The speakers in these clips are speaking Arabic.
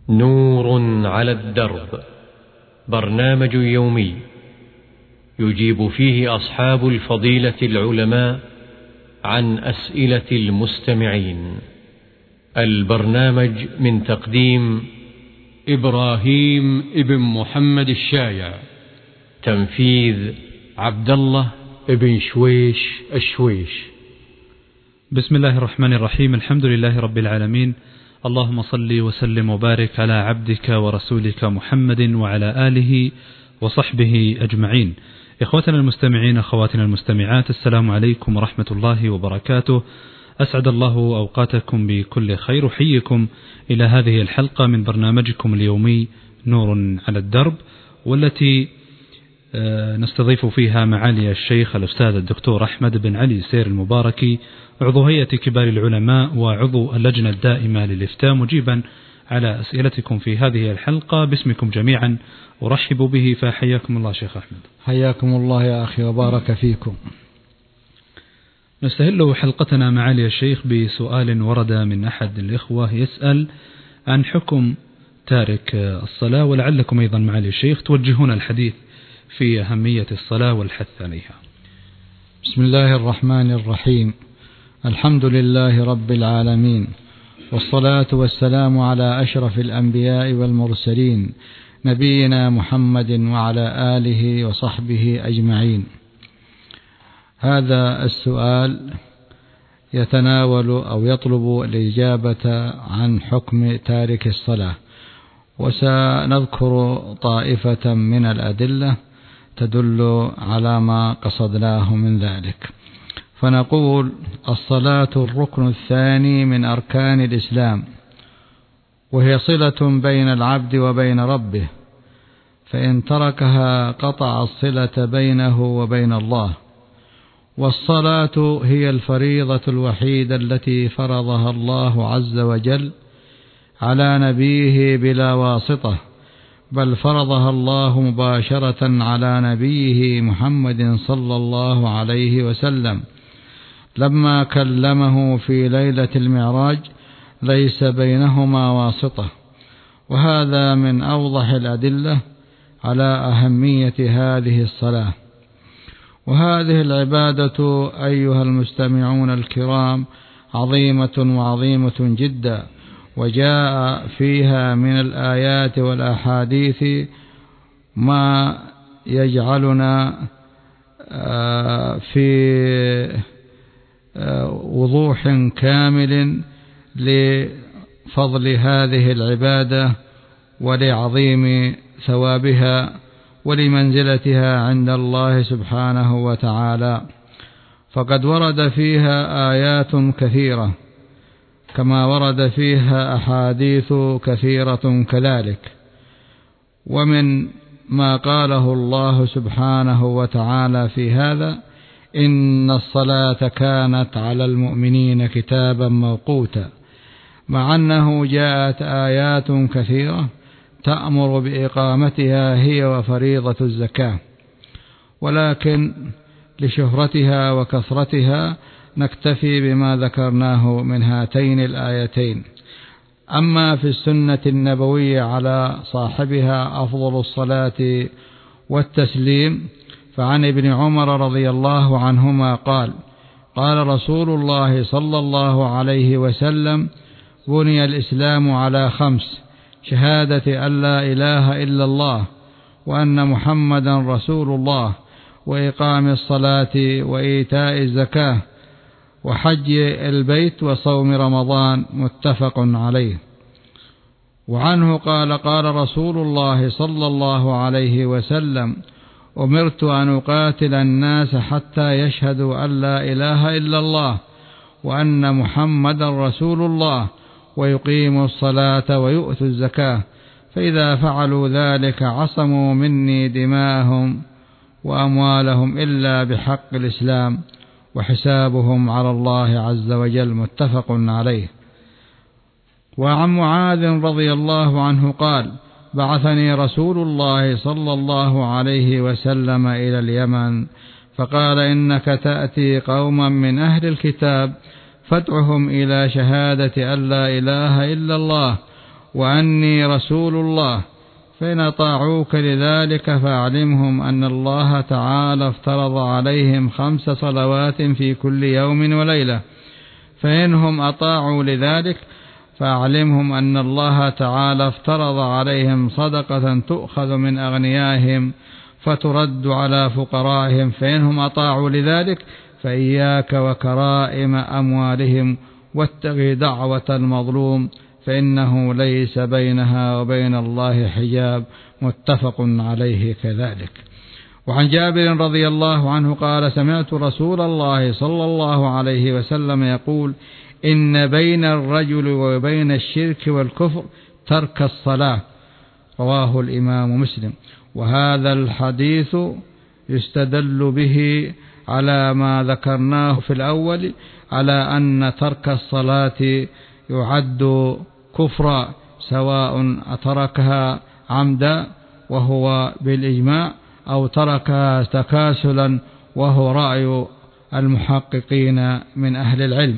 نور على الدرب، برنامج يومي يجيب فيه أصحاب الفضيلة العلماء عن أسئلة المستمعين. البرنامج من تقديم إبراهيم ابن محمد الشايع، تنفيذ عبد الله ابن شويش الشويش. بسم الله الرحمن الرحيم. الحمد لله رب العالمين، اللهم صل وسلم وبارك على عبدك ورسولك محمد وعلى آله وصحبه أجمعين. إخوتنا المستمعين، أخواتنا المستمعات، السلام عليكم ورحمة الله وبركاته. أسعد الله أوقاتكم بكل خير. حيكم إلى هذه الحلقة من برنامجكم اليومي نور على الدرب، والتي نستضيف فيها معالي الشيخ الأستاذ الدكتور أحمد بن علي سير المباركي، عضو هيئة كبار العلماء وعضو اللجنة الدائمة للإفتاء، مجيبا على أسئلتكم في هذه الحلقة باسمكم جميعا. أرحب به، فحياكم الله شيخ أحمد. حياكم الله يا أخي وبارك فيكم. نستهل حلقتنا معالي الشيخ بسؤال ورد من أحد الإخوة يسأل عن حكم تارك الصلاة، ولعلكم أيضا معالي الشيخ توجهون الحديث في أهمية الصلاة والحث عليها. بسم الله الرحمن الرحيم. الحمد لله رب العالمين، والصلاة والسلام على أشرف الأنبياء والمرسلين، نبينا محمد وعلى آله وصحبه أجمعين. هذا السؤال يتناول أو يطلب الإجابة عن حكم تارك الصلاة، وسنذكر طائفة من الأدلة تدل على ما قصدناه من ذلك. فنقول: الصلاة الركن الثاني من أركان الإسلام، وهي صلة بين العبد وبين ربه، فإن تركها قطع الصلة بينه وبين الله. والصلاة هي الفريضة الوحيدة التي فرضها الله عز وجل على نبيه بلا واسطة، بل فرضها الله مباشرة على نبيه محمد صلى الله عليه وسلم لما كلمه في ليلة المعراج، ليس بينهما واسطة. وهذا من أوضح الأدلة على أهمية هذه الصلاة. وهذه العبادة أيها المستمعون الكرام عظيمة وعظيمة جدا، وجاء فيها من الآيات والأحاديث ما يجعلنا في وضوح كامل لفضل هذه العبادة ولعظيم ثوابها ولمنزلتها عند الله سبحانه وتعالى. فقد ورد فيها آيات كثيرة، كما ورد فيها أحاديث كثيرة كذلك. ومن ما قاله الله سبحانه وتعالى في هذا: إن الصلاة كانت على المؤمنين كتابا موقوتا، مع أنه جاءت آيات كثيرة تأمر بإقامتها هي وفريضة الزكاة، ولكن لشهرتها وكثرتها نكتفي بما ذكرناه من هاتين الآيتين. أما في السنة النبوية على صاحبها أفضل الصلاة والتسليم، فعن ابن عمر رضي الله عنهما قال: قال رسول الله صلى الله عليه وسلم: بني الإسلام على 5: شهادة أن لا إله إلا الله، وأن محمدا رسول الله، وإقام الصلاة، وإيتاء الزكاة، وحج البيت، وصوم رمضان. متفق عليه. وعنه قال: قال رسول الله صلى الله عليه وسلم: أمرت أن أقاتل الناس حتى يشهدوا أن لا إله إلا الله وأن محمدا رسول الله، ويقيموا الصلاة ويؤتوا الزكاة، فإذا فعلوا ذلك عصموا مني دماءهم وأموالهم إلا بحق الإسلام، وحسابهم على الله عز وجل. متفق عليه. وعن معاذ رضي الله عنه قال: بعثني رسول الله صلى الله عليه وسلم إلى اليمن، فقال: إنك تأتي قوما من أهل الكتاب فادعهم إلى شهادة أن لا إله إلا الله وأني رسول الله، فإن أطاعوك لذلك فأعلمهم أن الله تعالى افترض عليهم 5 صلوات في كل يوم وليلة، فإنهم أطاعوا لذلك فأعلمهم أن الله تعالى افترض عليهم صدقة تؤخذ من أغنيائهم فترد على فقرائهم، فإنهم أطاعوا لذلك فإياك وكرائم أموالهم واتقي دعوة المظلوم فإنه ليس بينها وبين الله حجاب، متفق عليه كذلك. وعن جابر رضي الله عنه قال: سمعت رسول الله صلى الله عليه وسلم يقول: إن بين الرجل وبين الشرك والكفر ترك الصلاة، رواه الإمام مسلم. وهذا الحديث يستدل به على ما ذكرناه في الأول، على أن ترك الصلاة يعد كفرا، سواء تركها عمدا وهو بالإجماع، أو تركها تكاسلا وهو رأي المحققين من أهل العلم.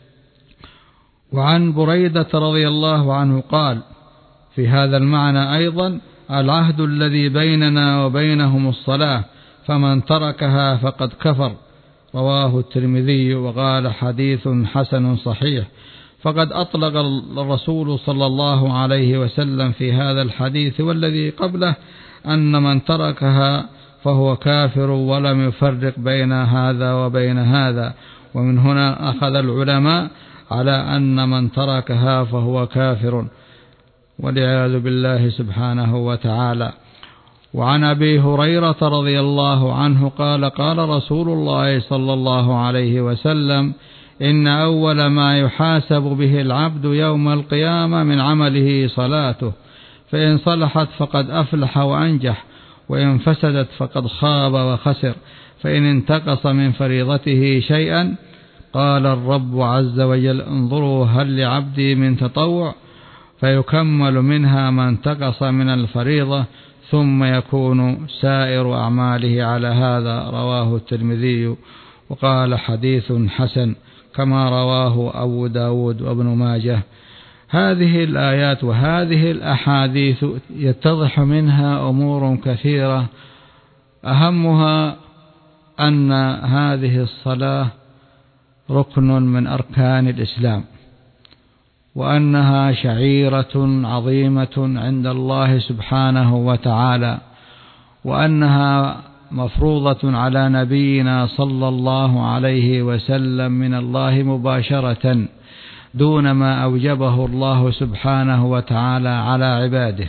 وعن بريدة رضي الله عنه قال في هذا المعنى أيضا: العهد الذي بيننا وبينهم الصلاة، فمن تركها فقد كفر، رواه الترمذي، وقال: حديث حسن صحيح. فقد أطلق الرسول صلى الله عليه وسلم في هذا الحديث والذي قبله أن من تركها فهو كافر، ولم يفرق بين هذا وبين هذا. ومن هنا أخذ العلماء على أن من تركها فهو كافر، والعياذ بالله سبحانه وتعالى. وعن أبي هريرة رضي الله عنه قال: قال رسول الله صلى الله عليه وسلم: إن أول ما يحاسب به العبد يوم القيامة من عمله صلاته، فإن صلحت فقد أفلح وأنجح، وإن فسدت فقد خاب وخسر. فإن انتقص من فريضته شيئا قال الرب عز وجل: انظروا هل لعبدي من تطوع، فيكمل منها ما انتقص من الفريضة، ثم يكون سائر أعماله على هذا، رواه الترمذي، وقال: حديث حسن، كما رواه أبو داود وابن ماجه. هذه الآيات وهذه الأحاديث يتضح منها أمور كثيرة، أهمها أن هذه الصلاة ركن من أركان الإسلام، وأنها شعيرة عظيمة عند الله سبحانه وتعالى، وأنها مفروضة على نبينا صلى الله عليه وسلم من الله مباشرة، دون ما أوجبه الله سبحانه وتعالى على عباده.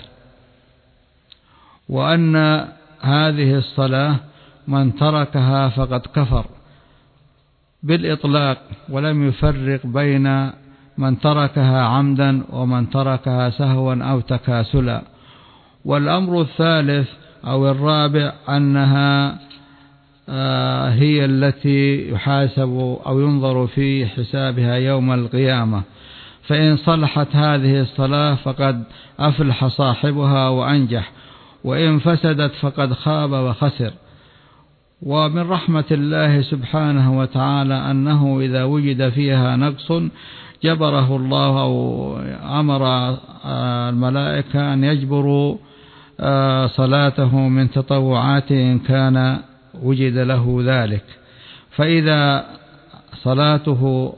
وأن هذه الصلاة من تركها فقد كفر بالإطلاق، ولم يفرق بين من تركها عمدا ومن تركها سهوا أو تكاسلا. والأمر الثالث أو الرابع أنها هي التي يحاسب أو ينظر في حسابها يوم القيامة، فإن صلحت هذه الصلاة فقد أفلح صاحبها وأنجح، وإن فسدت فقد خاب وخسر. ومن رحمة الله سبحانه وتعالى أنه إذا وجد فيها نقص جبره الله، أو أمر الملائكة أن يجبروا صلاته من تطوعاته إن كان وجد له ذلك. فإذا صلاته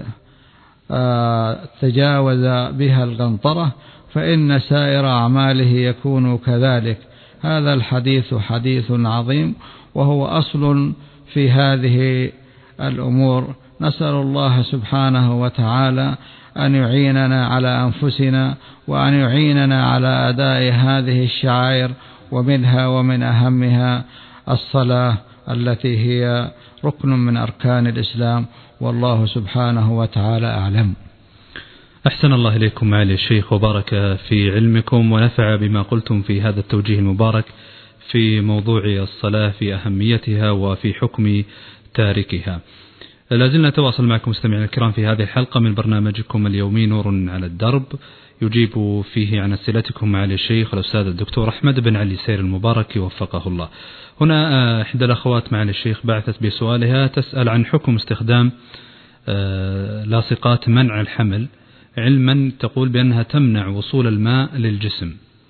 تجاوز بها القنطرة فإن سائر أعماله يكون كذلك. هذا الحديث حديث عظيم، وهو أصل في هذه الأمور. نسأل الله سبحانه وتعالى أن يعيننا على أنفسنا، وأن يعيننا على أداء هذه الشعائر، ومنها ومن أهمها الصلاة التي هي ركن من أركان الإسلام، والله سبحانه وتعالى أعلم. أحسن الله إليكم معالي الشيخ، وبارك في علمكم، ونفع بما قلتم في هذا التوجيه المبارك في موضوع الصلاة، في أهميتها وفي حكم تاركها. لازلنا نتواصل معكم مستمعينا الكرام في هذه الحلقة من برنامجكم اليومي نور على الدرب، يجيب فيه عن أسئلتكم معالي الشيخ الأستاذ الدكتور أحمد بن علي سير المبارك وفقه الله. هنا إحدى الأخوات معالي الشيخ بعثت بسؤالها، تسأل عن حكم استخدام لاصقات منع الحمل علما تقول بأنها تمنع وصول الماء للجسم.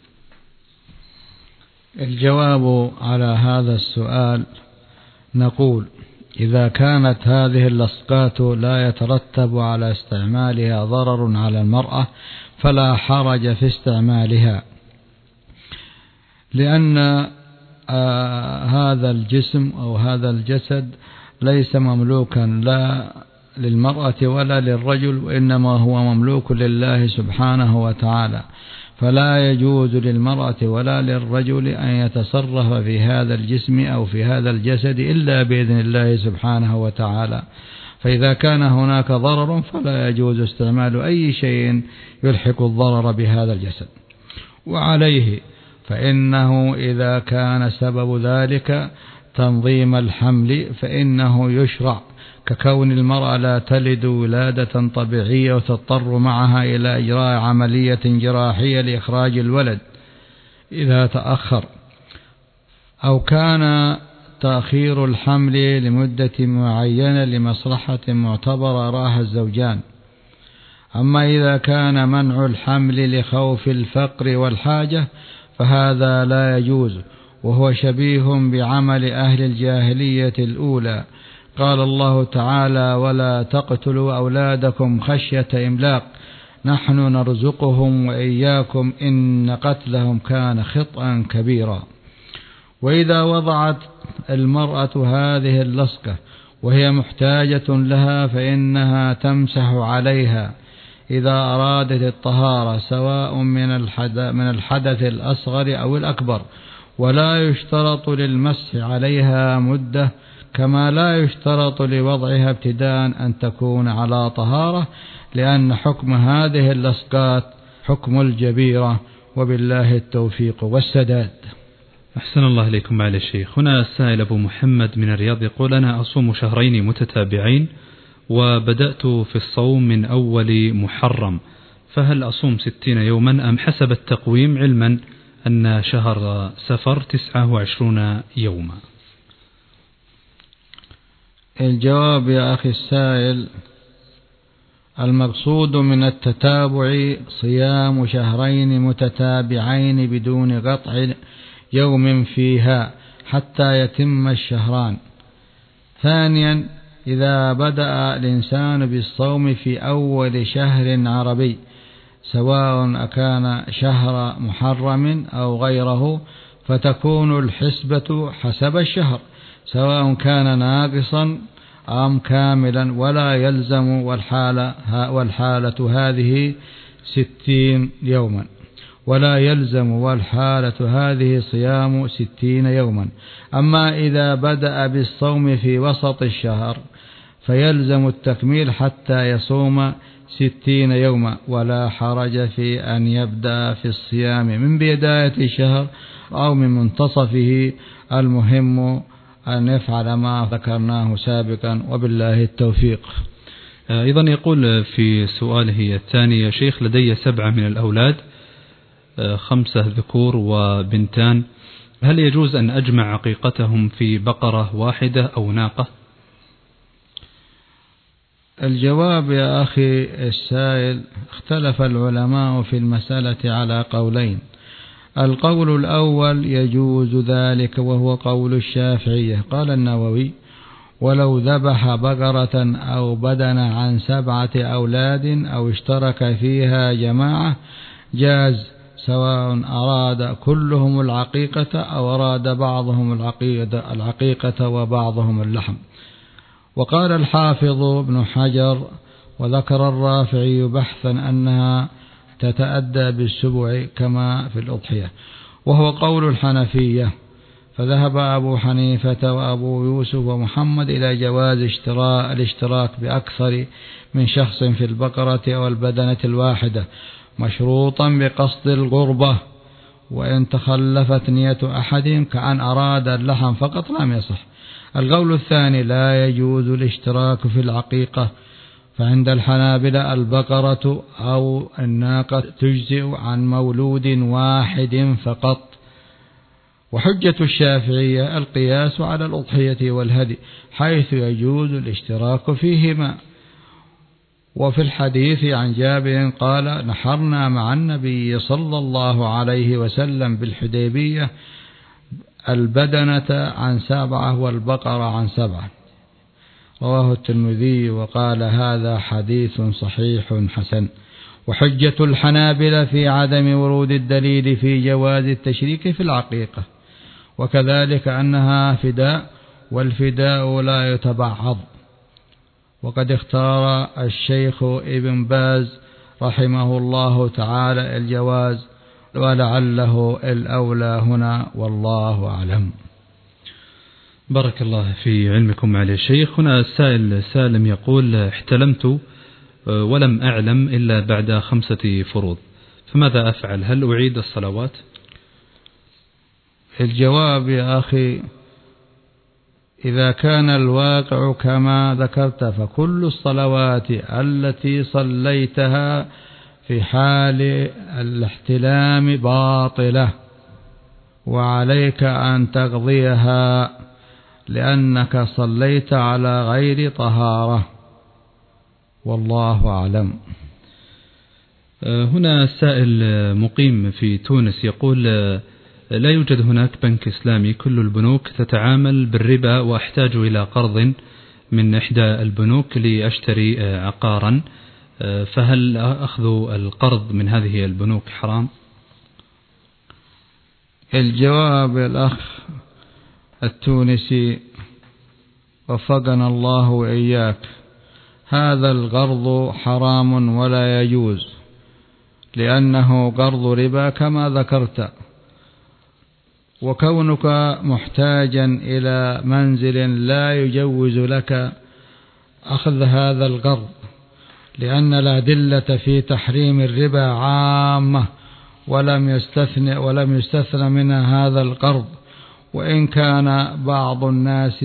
الجواب على هذا السؤال نقول: إذا كانت هذه اللصقات لا يترتب على استعمالها ضرر على المرأة فلا حرج في استعمالها، لأن هذا الجسم أو هذا الجسد ليس مملوكا لا للمرأة ولا للرجل، وإنما هو مملوك لله سبحانه وتعالى، فلا يجوز للمرأة ولا للرجل أن يتصرف في هذا الجسم أو في هذا الجسد إلا بإذن الله سبحانه وتعالى. فإذا كان هناك ضرر فلا يجوز استعمال أي شيء يلحق الضرر بهذا الجسد. وعليه فإنه إذا كان سبب ذلك تنظيم الحمل فإنه يشرع، ككون المرأة لا تلد ولادة طبيعية وتضطر معها إلى إجراء عملية جراحية لإخراج الولد إذا تأخر، أو كان تأخير الحمل لمدة معينة لمصلحة معتبرة راها الزوجان. أما إذا كان منع الحمل لخوف الفقر والحاجة فهذا لا يجوز، وهو شبيه بعمل أهل الجاهلية الأولى. قال الله تعالى: ولا تقتلوا أولادكم خشية إملاق نحن نرزقهم وإياكم إن قتلهم كان خطأ كبيرا. وإذا وضعت المرأة هذه اللصقة وهي محتاجة لها فإنها تمسح عليها إذا أرادت الطهارة، سواء من الحدث الأصغر أو الأكبر، ولا يشترط للمسح عليها مدة، كما لا يشترط لوضعها ابتداء أن تكون على طهارة، لأن حكم هذه اللصقات حكم الجبيرة، وبالله التوفيق والسداد. أحسن الله إليكم معالي الشيخ. هنا السائل أبو محمد من الرياض يقول: أنا أصوم شهرين متتابعين وبدأت في الصوم من أول محرم، فهل أصوم 60 يوما أم حسب التقويم، علما أن شهر سفر 29 يوما؟ الجواب يا أخي السائل: المقصود من التتابع صيام شهرين متتابعين بدون قطع يوم فيها حتى يتم الشهران. ثانيا، إذا بدأ الإنسان بالصوم في أول شهر عربي، سواء كان شهر محرم أو غيره، فتكون الحسبة حسب الشهر، سواء كان ناقصا أم كاملا، ولا يلزم والحالة هذه 60 يوما، ولا يلزم والحالة هذه صيام 60 يوما. أما إذا بدأ بالصوم في وسط الشهر فيلزم التكميل حتى يصوم 60 يوما، ولا حرج في أن يبدأ في الصيام من بداية الشهر أو من منتصفه، المهم أن يفعل ما ذكرناه سابقا، وبالله التوفيق. أيضا يقول في سؤاله الثاني: يا شيخ، لدي 7 من الأولاد، 5 ذكور وبنتان، هل يجوز أن أجمع عقيقتهم في بقرة واحدة أو ناقة؟ الجواب يا أخي السائل: اختلف العلماء في المسألة على قولين. القول الأول يجوز ذلك، وهو قول الشافعية. قال النووي: ولو ذبح بقرة أو بدن عن 7 أولاد أو اشترك فيها جماعة جاز، سواء أراد كلهم العقيقة أو أراد بعضهم العقيقة وبعضهم اللحم. وقال الحافظ ابن حجر وذكر الرافعي بحثا أنها تتأدى بالسبع كما في الأضحية، وهو قول الحنفية. فذهب أبو حنيفة وأبو يوسف ومحمد إلى جواز الاشتراك بأكثر من شخص في البقرة أو البدنة الواحدة، مشروطا بقصد القربة، وإن تخلفت نية أحد كأن أراد اللحم فقط لم يصح. القول الثاني: لا يجوز الاشتراك في العقيقة، فعند الحنابلة البقرة أو الناقة تجزئ عن مولود واحد فقط. وحجة الشافعية القياس على الأضحية والهدي، حيث يجوز الاشتراك فيهما. وفي الحديث عن جابر قال: نحرنا مع النبي صلى الله عليه وسلم بالحديبية البدنة عن 7 والبقرة عن 7. رواه الترمذي وقال: هذا حديث صحيح حسن. وحجة الحنابلة في عدم ورود الدليل في جواز التشريك في العقيقة، وكذلك أنها فداء، والفداء لا يتبعض. وقد اختار الشيخ ابن باز رحمه الله تعالى الجواز، ولعله الأولى هنا، والله أعلم. بارك الله في علمكم معالي الشيخ. هنا السائل سالم يقول: احتلمت ولم أعلم إلا بعد 5 فروض، فماذا أفعل؟ هل أعيد الصلوات؟ الجواب يا أخي: إذا كان الواقع كما ذكرت فكل الصلوات التي صليتها في حال الاحتلام باطلة، وعليك أن تقضيها لأنك صليت على غير طهارة، والله أعلم. هنا سائل مقيم في تونس يقول: لا يوجد هناك بنك إسلامي، كل البنوك تتعامل بالربا، وأحتاج إلى قرض من إحدى البنوك لأشتري عقارا، فهل أخذ القرض من هذه البنوك حرام؟ الجواب الأخ التونسي وفقنا الله وإياك: هذا القرض حرام ولا يجوز، لأنه قرض ربا كما ذكرت، وكونك محتاجا إلى منزل لا يجوز لك أخذ هذا القرض، لأن الأدلة في تحريم الربا عامة ولم يستثنى منها هذا القرض. وإن كان بعض الناس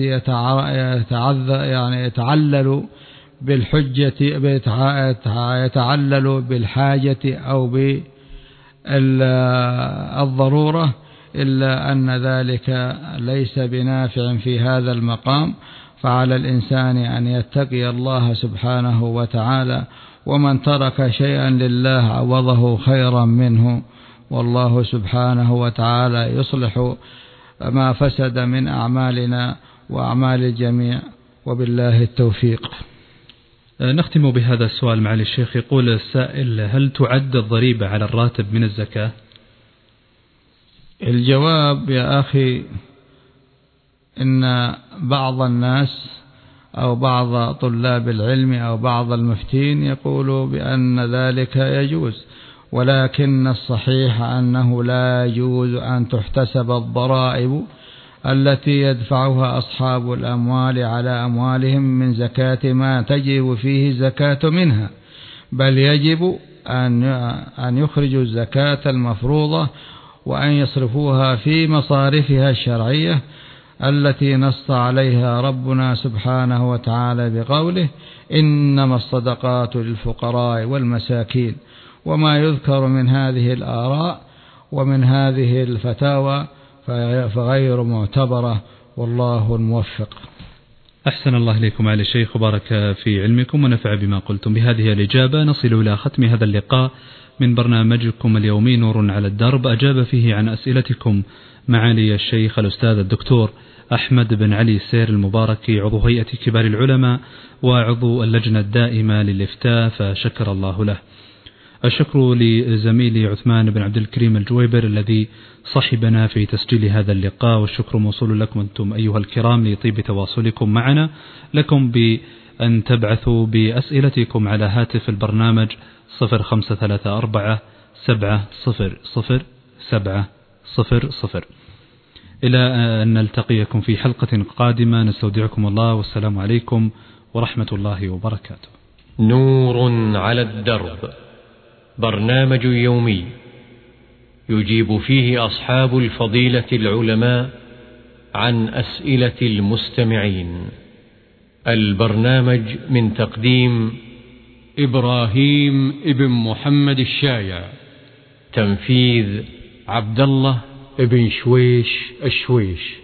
يتعلل بالحجة، يتعلل بالحاجة أو بالضرورة، إلا أن ذلك ليس بنافع في هذا المقام. فعلى الإنسان أن يتقي الله سبحانه وتعالى، ومن ترك شيئا لله عوضه خيرا منه، والله سبحانه وتعالى يصلح ما فسد من أعمالنا وأعمال الجميع، وبالله التوفيق. نختم بهذا السؤال معالي الشيخ. يقول السائل: هل تعد الضريبة على الراتب من الزكاة؟ الجواب يا أخي: إن بعض الناس أو بعض طلاب العلم أو بعض المفتين يقولوا بأن ذلك يجوز، ولكن الصحيح أنه لا يجوز أن تحتسب الضرائب التي يدفعها أصحاب الأموال على أموالهم من زكاة ما تجب فيه الزكاة منها، بل يجب أن يخرجوا الزكاة المفروضة وأن يصرفوها في مصارفها الشرعية التي نص عليها ربنا سبحانه وتعالى بقوله: إنما الصدقات للفقراء والمساكين. وما يذكر من هذه الآراء ومن هذه الفتاوى فغير معتبرة، والله الموفق. أحسن الله إليكم على الشيخ، وبارك في علمكم ونفع بما قلتم. بهذه الإجابة نصل إلى ختم هذا اللقاء من برنامجكم اليومي نور على الدرب، أجاب فيه عن أسئلتكم معالي الشيخ الأستاذ الدكتور أحمد بن علي السير المباركي، عضو هيئة كبار العلماء وعضو اللجنة الدائمة للإفتاء، فشكر الله له. الشكر لزميلي عثمان بن عبد الكريم الجويبر الذي صحبنا في تسجيل هذا اللقاء، والشكر موصول لكم أنتم أيها الكرام لطيب تواصلكم معنا. لكم بأن تبعثوا بأسئلتكم على هاتف البرنامج 0534 700 700. إلى أن نلتقيكم في حلقة قادمة نستودعكم الله، والسلام عليكم ورحمة الله وبركاته. نور على الدرب، برنامج يومي يجيب فيه أصحاب الفضيلة العلماء عن أسئلة المستمعين. البرنامج من تقديم إبراهيم ابن محمد الشايع، تنفيذ عبد الله ابن شويش الشويش.